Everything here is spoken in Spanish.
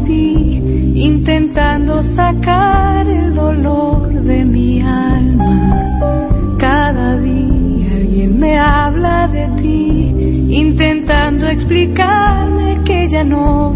ti, intentando sacar el dolor de mi alma. Cada día alguien me habla de ti, intentando explicarme que ya no